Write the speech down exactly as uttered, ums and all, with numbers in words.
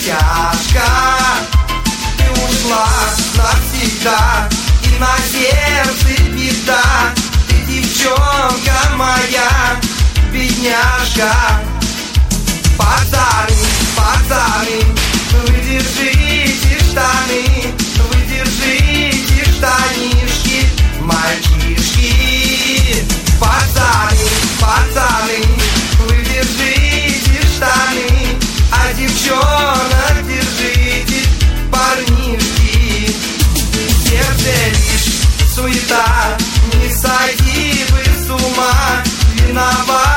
Бедняжка, ты ушла навсегда, и на сердце беда. Ты девчонка моя, бедняжка. Пацаны, пацаны, вы держите штаны, вы держите штанишки, мальчишки. Пацаны, пацаны, вы держите штаны, а девчонок держите, парнишки. В сердце лишь суета, не сойди вы с ума, виноват.